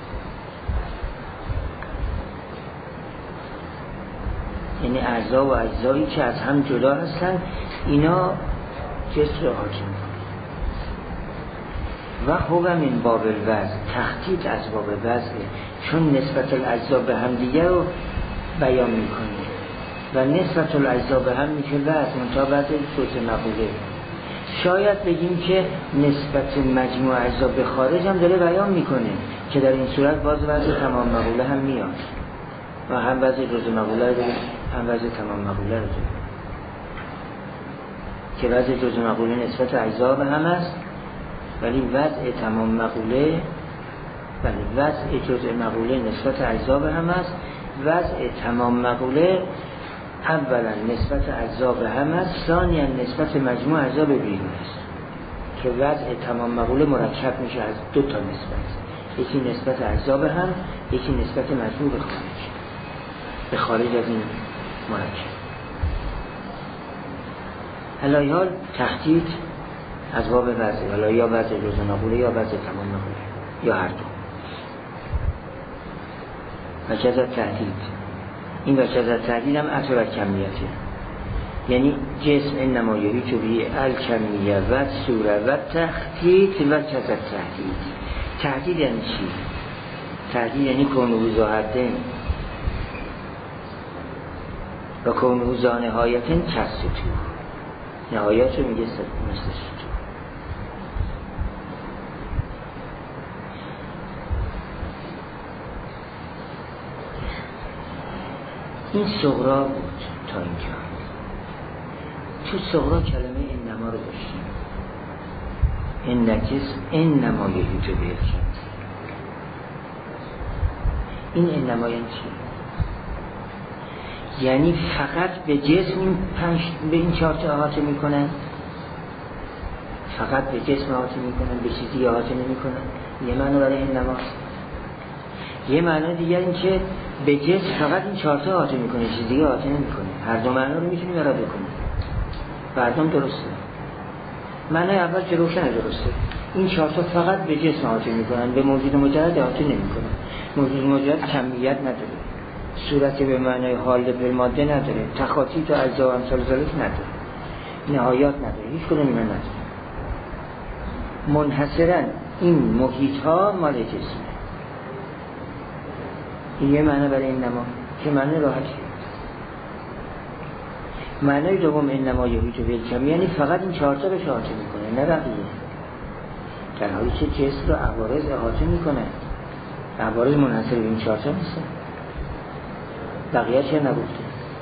یعنی اعضا و اجزایی که از هم جدا هستن، اینا جسم را حاکم کنه. و هو من باب الوضع، تخطیط از باب وضعه، چون نسبت الاجزا به هم دیگر رو بیان میکنه و نسبت الاجزا به هم میشه وضع منطقه جزء مقوله. شاید بگیم که نسبت مجموع اجزا به خارج هم داره بیان میکنه که در این صورت باز وضع تمام مقوله هم میاد و هم وضع جزء مقوله رو داره، هم وضع تمام مقوله رو داره که وضع جزء مقوله نسبت اجزا به هم است، ولی وضع تمام مقوله، ولی وضع جزء مقوله نسبت اجزا به هم است. وضع تمام مقوله اولا نسبت اجزا به هم است، ثانیا نسبت مجموع اجزا به بیرون است که وضع تمام مقوله مرکب میشه از دو تا نسبت، یکی نسبت اجزا به هم، یکی نسبت مجموع به خارج، به خارج از این مرکب. علایال تخطیط از باب وضع، حالا یا وضع جزء مقوله یا وضع تمام مقوله یا هر دو. وجه تهدید، این وجه تهدید هم عطف بر کمیته، یعنی جسم انما یرید به الکمیه و صوره و تخطیط و وجه تهدید. تهدید یعنی چی؟ تهدید یعنی کونه ظاهرتن و کونه ذا نهایتن کسطو، نهایت رو میگه مثل ستو. این صغرا بود تا اینجا. تو صغرا کلمه انما رو داشتیم، این نجس انما یرید به الکمیه. این انما یعنی چی؟ یعنی فقط به جسم به این چهار تا احاطه میکنن، فقط به جسم احاطه میکنن، به چیزی احاطه نمیکنن. یه معنی برای انماست. یه معنی دیگر این که به جسم فقط این چهار تا احاطه میکنه، چیزی دیگه احاطه نمیکنه. هر دو معنی رو میتونیم اراده کنیم، هر دوم درسته. معنی اول که روشن درسته، این چهار تا فقط به جسم احاطه میکنن، به موجود مجرد احاطه نمیکنن. موجود مجرد کمیت نداره، صورت به معنای حال به ماده نداره، تخاطیط و اجزا و امثال ذالک نداره، نهایات نداره، هیچ کدوم اینا نداره. منحصرا این محیط ها مال جسمه. این یه معنی برای انما که معنی راحتی. معنی دوم انما یرید به الکمیه، یعنی فقط این چهار تا بهش احاطه میکنه، نه بقیه. در حالی که جسم رو عوارض احاطه میکنه، عوارض منحصر به این چهار تا نیستن، بقیه چه نگفته.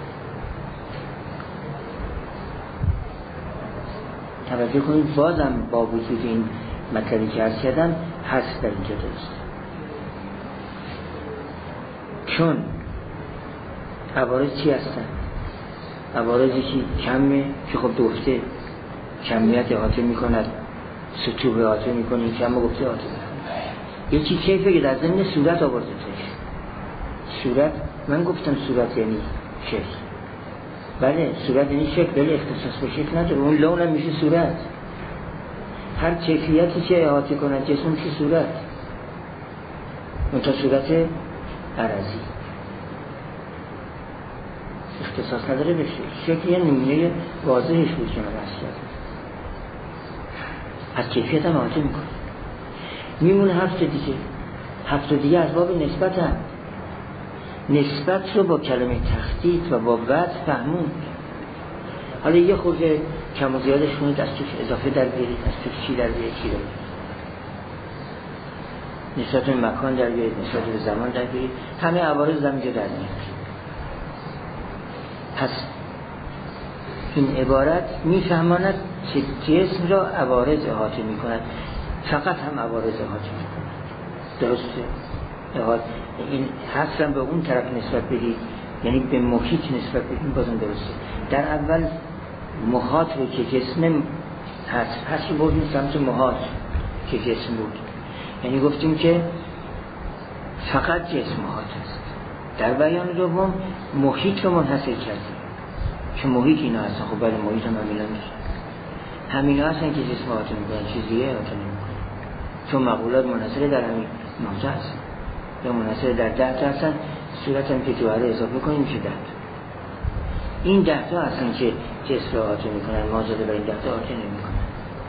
توجه کنید، بازم با وجود این مطلبی که عرض کردم هست در اینجا درست، چون عوارض چی هستن؟ عوارضی که کمه که خب دوسته کمیت احاطه میکند، سطوح احاطه میکنه، کم گفته احاطه میکنه. یکی کیفه که در ضمن صورت آورده توش. صورت، من گفتم صورت یعنی شکل، بله صورت یعنی شکل، بله اختصاص به شکل نداره، اون لون هم میشه صورت. هر کیفیتی که احاطه کند جسم میشه صورت، اون تا صورت عرضی اختصاص نداره به شکل. یه نمونه واضحش بود که من اصلا از کیفیت هم احاطه میکنه. میمونه هفت دیگه از باب نسبت هم. نسبت رو با کلمه تخطیط و با وضع فهمون. حالا یه خورده کم و زیادش کنید، از توش اضافه در بیارید، از توش چی در بیارید، چی در بیارید، نسبت به مکان در بیارید، نسبت به زمان در بیارید، همه عوارض در میگه در میارید. پس این عبارت میفهماند که جسم را عوارض احاطه میکند، فقط هم عوارض احاطه میکند. درسته؟ این حسن به اون طرف نسبت بدید، یعنی به محیط نسبت بدید، بازم درسته. در اول محاط رو که جسم هست رو بردیم سمت محاط که جسم بود، یعنی گفتیم که فقط جسم محاط است. در بیان دوم محیط رو منحصر کردیم که محیط اینا هستن. خب بله محیط هم همینا میشه، همینا هستن که جسم احاطه میکنن، چیزیه احاطه نمیکنن، چون مقولات منحصر در همین نقطه هستن یا منحصر در 10 تا هستن. صورت هم که جوهره اضافه کنیم میشه 10 تا. این 10 تا هستن که جسم رو احاطه میکنن، ما زاده بر این 10 تا احاطه نمیکنن.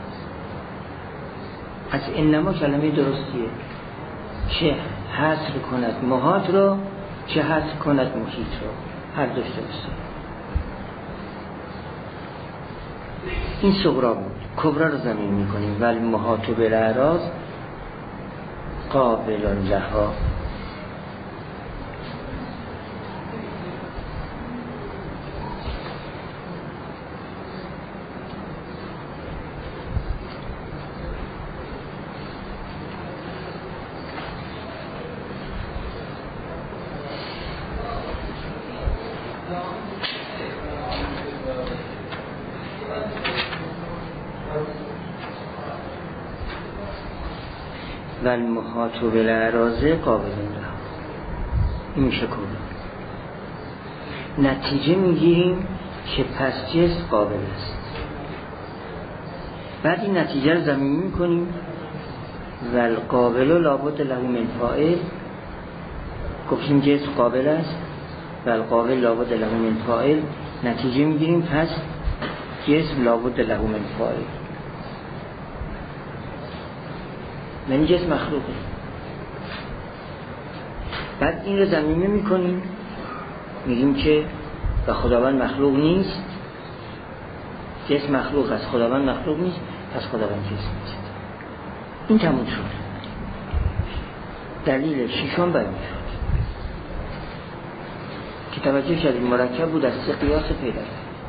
پس انما کلمه درستیه، چه حصر کند محاط رو، چه حصر کند محیط رو، هر دوش درسته. این صغرا بود. کبرا رو زمین میکنیم. ولی محاط و بالاعراض قابل لها. و المحاط بالاعراض قابل لها. این میشه کبرا. نتیجه میگیریم که پس جسم قابل است. بعد این نتیجه رو زمینی میکنیم و القابل لابد له من فاعل. گفتیم جسم قابل است و القابل لابد له من فاعل، نتیجه میگیریم پس جسم لابد له من فاعل، یعنی جسم مخلوقه. بعد این رو ضمیمه میکنیم، میگیم که و خداوند مخلوق نیست، جسم مخلوق است، خداوند مخلوق نیست، پس خداوند جسم نیست. این تموم شد. دلیل ششم بیان شد که توجه شدید مرکب بود از 3 قیاس پیدا.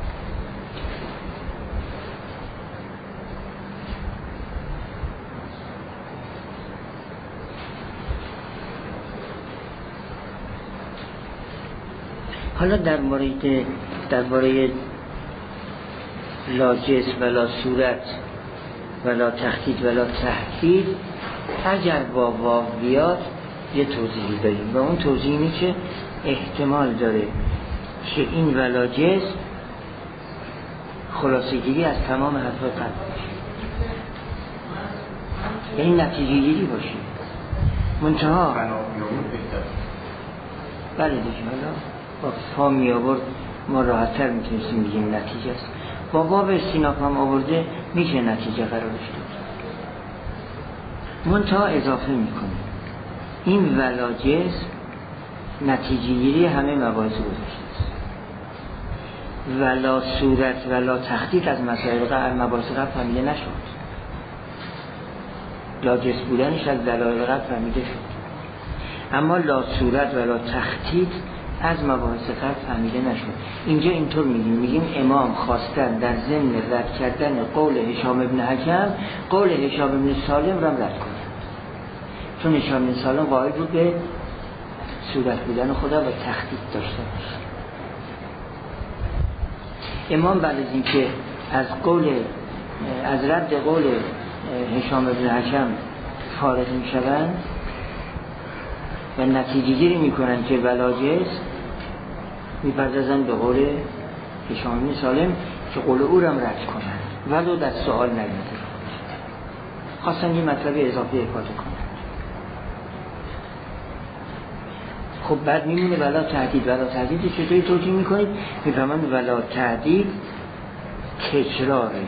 حالا درباره لا جسم ولا صورت ولا تخطیط ولا تحدید، اگر با واو بیاد یه توضیحی داریم و اون توضیح اینه که احتمال داره که این ولا جسم خلاصه گیری از تمام حرف قبل باشه، یعنی نتیجه گیری باشه. منتها بله دیگه حالا با فا می آورد ما راحت تر میتونستیم بگیم نتیجه است. با باب استیناف هم آورده میشه نتیجه قرارش داد. منتها اضافه میکنه این ولا جسم نتیجه گیری همه مباحث گذاشته است. ولا صورت ولا تخطیط از مسائل مباحث قبل فهمیده نشد. لا جسم بودنش از دلایل قبل فهمیده شد، اما لا صورت ولا تخطیط از مباحث قبل فهمیده نشد. اینجا اینطور میگیم امام خواستن در ضمن رد کردن قول هشام ابن حکم قول هشام ابن سالم را رد کنند، چون هشام ابن سالم قائل بود به صورت بودن خدا و تخطیط داشته باشه. امام بعد از اینکه از رد قول هشام بن حکم فارغ میشوند و نتیجه گیری میکنن که ولاجز، میپردازن به قول هشام بن سالم که قول او را رد کنند ولو در سوال نیامده، خواستن یه مطلب اضافه افاده کنند. خب بعد میمونه ولا تهدید. ولا تهدید چطوری توجیه میکنید؟ میفهمن ولا تهدید تکراره،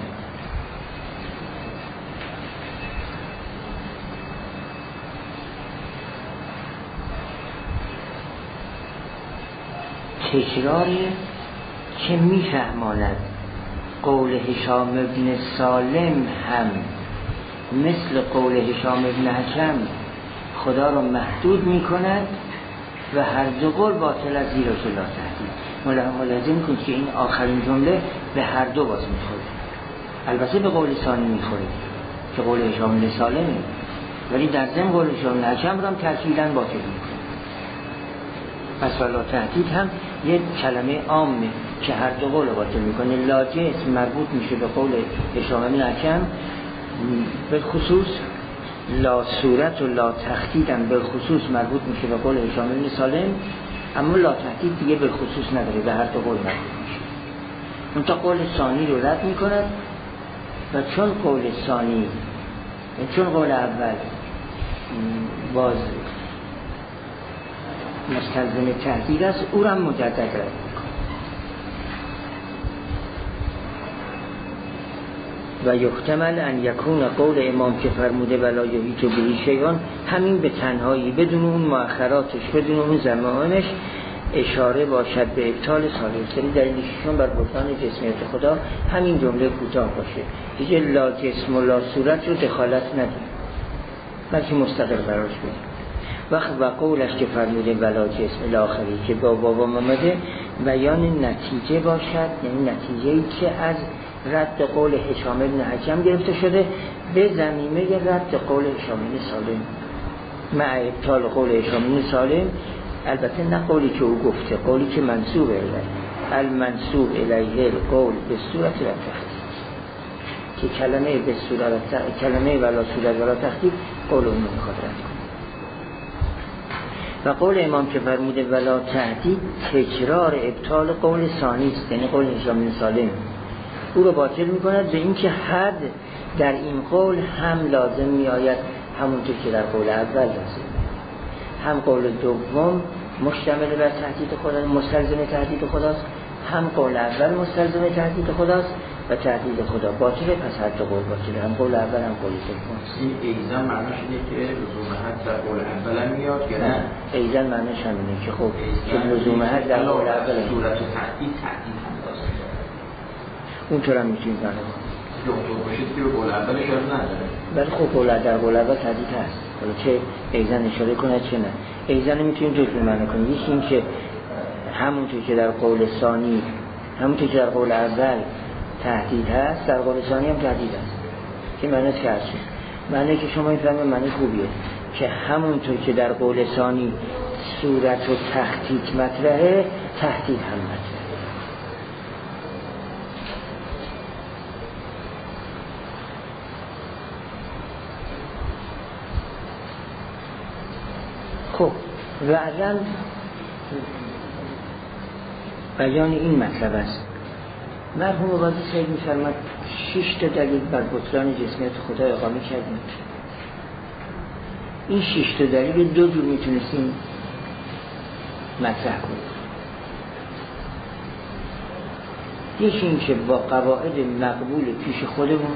تکراره که میفهماند قول هشام بن سالم هم مثل قول هشام بن حکم خدا رو محدود میکند و هر دو قول باطل از زیرا که لا تهدید. ملاحظه میکنید که این آخرین جمله به هر دو باز میخوره، البته به قول ثانی میخوره که قول هشام بن سالمه، ولی در ضمن قول هشام بن حکم رو هم تأکیداً باطل میکنه. پس ولا تهدید هم یک کلمه عامه که هر دو قول باطل میکنه. لا جنس مربوط میشه به قول هشام بن حکم به خصوص، لا صورت و لا تهدید هم به خصوص مربوط میشه به قول هشام بن سالم، اما لا تهدید دیگه به خصوص نداره، به هر دو قول مربوط میشه. اون تا قول ثانی رو رد میکند و چون قول ثانی چون قول اول باز مستلزم تهدید است، او را مجدد رد میکنه. و یحتمل ان یکون قول امام که فرموده ولا یحیط به شیء، همین به تنهایی بدون اون مؤخراتش، بدون اون زمانش اشاره باشد به ابطال ثالثی، دلیلشون بر بطلان جسمیت خدا همین جمله کوتاه باشه، دیگه لا جسم و لا صورت رو دخالت ندیم، بلکه مستقل براش بدیم. و قولش که فرموده ولا جسم الاخری که با بابا آمده بیان نتیجه باشد، یعنی نتیجه‌ای که از رد قول هشام بن حکم گرفته شده به زمینه رد قول هشام بن سالم مع ابطال قول هشام بن سالم، البته نه قولی که او گفته، قولی که منسوب الیه، المنسوب الیه القول به صورت تخدید، که کلمه به صورت کلمه ولا صورت ولا تخدید قول اون میخواد رد کنه. و قول امام که فرموده ولا تهدید تکرار ابطال قول ثانی است، یعنی قول هشام بن سالم او رو باطل میکند به اینکه حد در این قول هم لازم میآید همونطور که در قول اول لازم، هم قول دوم مشتمل بر تهدید خدا، مستلزم تهدید خداست، هم قول اول مستلزم تهدید خداست و تهدید خدا باطله، پس هر دو قول باطله، هم قول اول هم قول دوم. این ایزن معناش اینه که لزوم حد در قول اول هم میاد یا نه؟ ایزن معناش همینه که خب که لزوم حد در قول اول هم صورت تهدید هم لازم اونطور هم میتونید بله دکتر باشید که به قول اولش هم نداره، ولی خب در قول اول تهدید هست، حالا چه ایزن اشاره کنه چه نه. ایزن میتونید دو جور معنی کنید، یکی این که همونطور که در قول ثانی، همونطور که در قول اول تهدید هست در قول ثانی هم تهدید هست، که معنیش که هست معنی که شما میفهمید معنی خوبیه که همونطور که در قول ثانی صورت و تخطیط مطرحه، تهدید هم مطرحه. خب بعداً بیان این مطلب است. مرحوم قاضی سعید می‌فرماید 6 تا دلیل بر بطلان جسمیت خدا اقامه کردیم. این 6 تا دلیل دو جور میتونستیم مطرح کنیم. یکی این که با قواعد مقبول پیش خودمون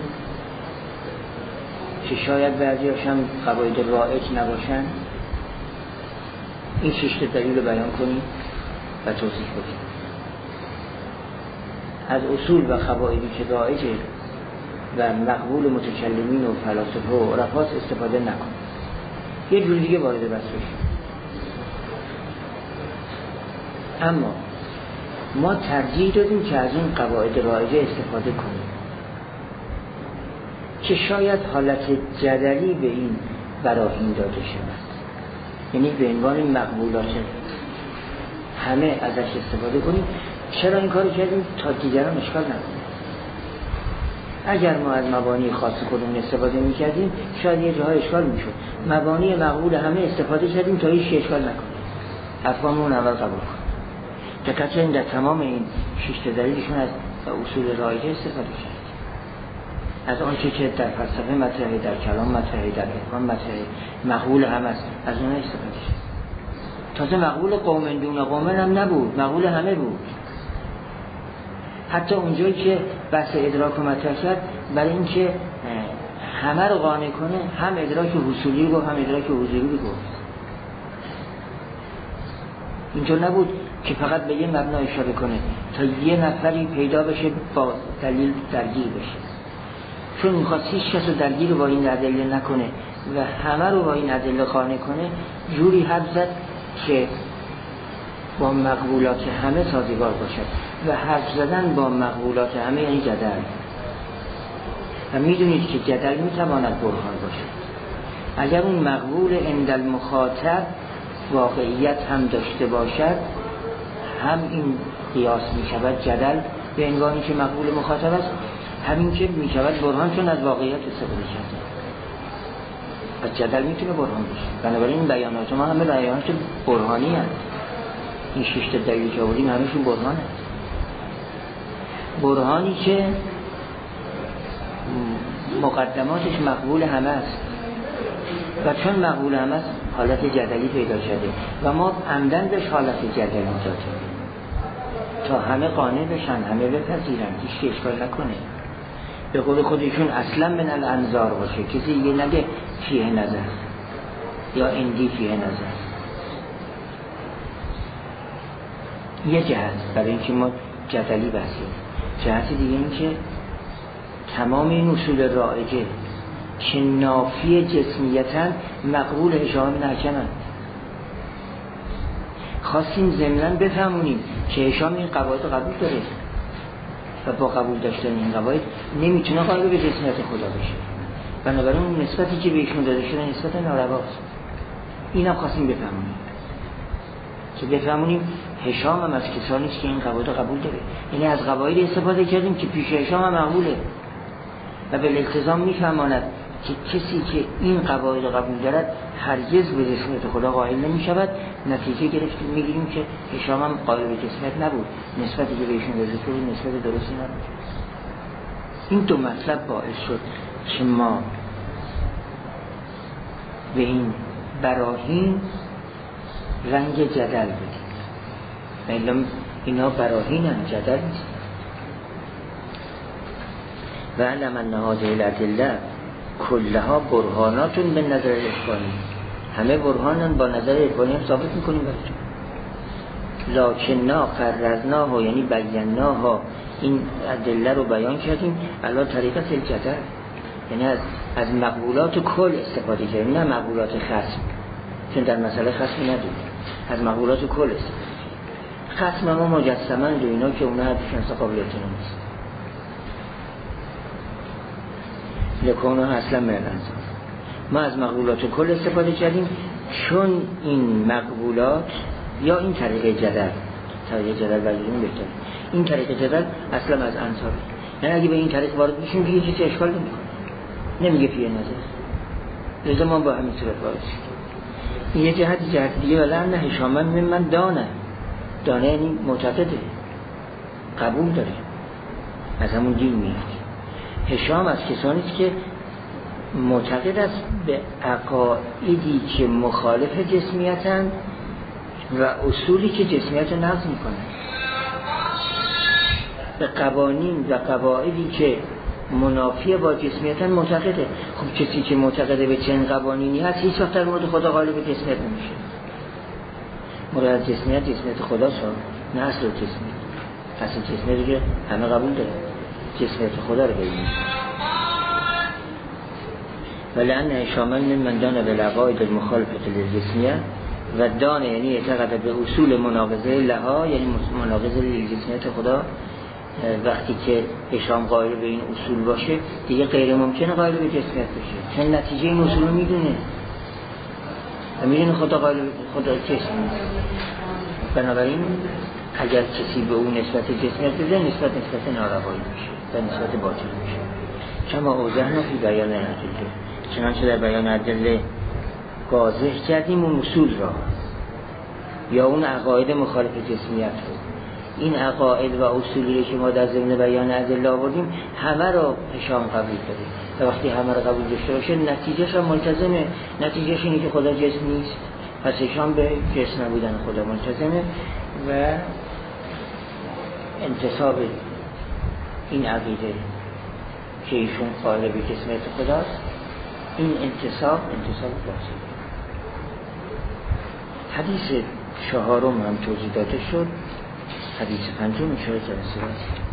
که شاید بعضی‌هاش هم قواعد رایج نباشن، این 6 تا دلیل رو بیان کنیم و توضیح بدیم. از اصول و قواعدی که رایجه و مقبول متکلمین و فلاسفه و عرفاست استفاده نکنیم، یه جور دیگه وارد بحث بشیم. اما ما ترجیح دادیم که از این قواعد رایجه استفاده کنیم که شاید حالت جدلی به این براهین داده شود، یعنی به عنوان مقبولات همه ازش استفاده کنیم چرا این کارو کردیم؟ تا دیگران اشکال نکنه. اگر ما از مبانی خاص خودمون استفاده میکردیم شاید یه جاها اشکال میشد. مبانی مقبول همه استفاده کردیم تا هیچ اشکال نکنه، افهاممون اول قبول کن. دقت کنید در تمام این 6 دلیلشون از اصول رایجه استفاده کرد. از آنچه که در فلسفه مطرحه، در کلام مطرحه، در عرفان مطرحه، مقبول هم است، از اون استفاده کرد. تازه مقبول قوم دون قوم هم نبود، مقبول همه بود. حتی اونجایی که بحث ادراک مطرح کرد برای اینکه همه رو قانع کنه، هم ادراک حصولی گفت هم ادراک حضوری گفت. اینطور نبود که فقط به یه مبنا اشاره کنه تا یه نفری پیدا بشه با دلیل درگیر بشه، چون میخواست هیچ کس رو درگیر با این ادله نکنه و همه رو با این ادله قانع کنه. جوری حرف زد که با مقبولات همه سازگار باشد و حرف زدن با مقبولات همه یعنی جدل. و میدونید که جدل میتواند برهان باشد. اگر اون مقبول عند المخاطب واقعیت هم داشته باشد، هم این قیاس میشود جدل به عنوانی که مقبول مخاطب است، همین که میشود برهان چون از واقعیت استفاده کرده. از جدل میتونه برهان بشه. بنابراین این بیانات ما همه بیانات برهانی هست. این 6 دلیلی که آوردیم همشون برهانه. برهانی که مقدماتش مقبول همه است و چون مقبول همه است حالت جدلی پیدا شده و ما عمدن بهش حالت جدلی دادیم تا همه قانع بشن، همه بپذیرن، هیچ اشکال نکنه. به قول خودشون اصلا من الانظار باشه، کسی یه نگه فیه نظر یا اندی فیه نظر. یه جهت برای اینکه ما جدلی بحثیم. جهت دیگه این که تمام این اصول رائجه که نافی جسمیتن مقبول هشام بن حکمن. خواستیم ضمناً بفهمونیم که هشام این قواعد قبول داره و با قبول داشتن این قواعد نمیتونه قائل به جسمیت خدا بشه. بنابراین نسبتی که بهشون داده شده نسبت نارواست. اینم خواستیم بفهمونیم که بفهمونیم هشام هم از کسانی است که این قواعد قبول داره. یعنی از قواعد استفاده کردیم که پیش هشام هم مقبوله و به التزام میفهماند که کسی که این قواعد قبول دارد هرگز به جسمیت خدا قائل نمیشود. نتیجه گرفتیم میگیریم که هشام هم قائل به جسمیت نبود، نسبتی که بهشون داده شده نسبت درستی نبود. این دو مطلب باعث شد که ما به این براهین رنگ جدل بدیم. اینا براهین هم جدل نیست. و علم ان هذه الادله کلها برهاناتون به نظر عرفانی، همه برهانن با نظر عرفانی هم ثابت میکنیم براتون. لکننا فرضناها یعنی بیناها، این ادله رو بیان کردیم علی طریقت الجدل، یعنی از مقبولات کل استفاده کردیم نه مقبولات خصم، چون در مسئله خصمی نداریم. از مقبولات کل استفاده کردیم. خصم ما مجسمند و اینا که اونها حدیث قابل اعتنا نیست. لکونه اصلا مرنزان. ما از مقبولات کل استفاده کردیم چون این مقبولات یا این طریقه جدل برداریم بهتره. این طریقه جدل اصلا از انصار، یعنی اگه به این طریق وارد بشیم دیگه چیزی اشکال نمیکنه، نمیگه فیه نظر. لذا ما با همین صورت وارد شدیم. این یه جهت دیگه. ولن هشامن من دانه یعنی معتقده، قبول داره، از همون دین میاد. هشام از کسانی است که معتقد است به عقایدی که مخالف جسمیتن و اصولی که جسمیت رو نقض میکنن، به قوانین و قواعدی که منافی با جسمیتن معتقده. خب کسی که معتقده به چنین قوانینی هست هیچ وقت در مورد خدا قائل به جسمیت نمیشه. مراد جسمیت خداست، نه اصل جسمیت. اصل جسمیت که همه قبول داره، جسمیت خدا رو ببینید. ولأن هشامن من دانه بالعقاید المخالفة للجسمیه و دانه یعنی اعتقاد به اصول مناقضه لها، یعنی مناقضه للجسمیت خدا. وقتی که هشام قائل به این اصول باشه دیگه غیر ممکنه قائل به جسمیت بشه، چون نتیجه این اصول رو میدونه و میدونه خدا قائل خدا جسم. بنابراین اگر کسی به اون نسبت جسمیت بده نسبت ناروایی میشه و نسبت باطل میشه. کما اوضحنا فی بیان الادله، چنانچه در بیان ادله واضح کردیم اون اصول را یا اون عقاید مخالف جسمیت رو. این عقاید و اصولی که ما در ضمن بیان ادله آوردیم همه را پشام قبول داریم و وقتی همه را قبول داشته باشه نتیجهش هم ملتزمه. نتیجهش اینه که خدا جسم نیست، پس اشام به جسم نبودن خدا ملتزمه و انتصاب این عقیده که ایشون قائل به جسمیت خداست، این انتصاب باطل. حدیث 4 هم توضیح داده شد. حدیث 5 میشه جلسه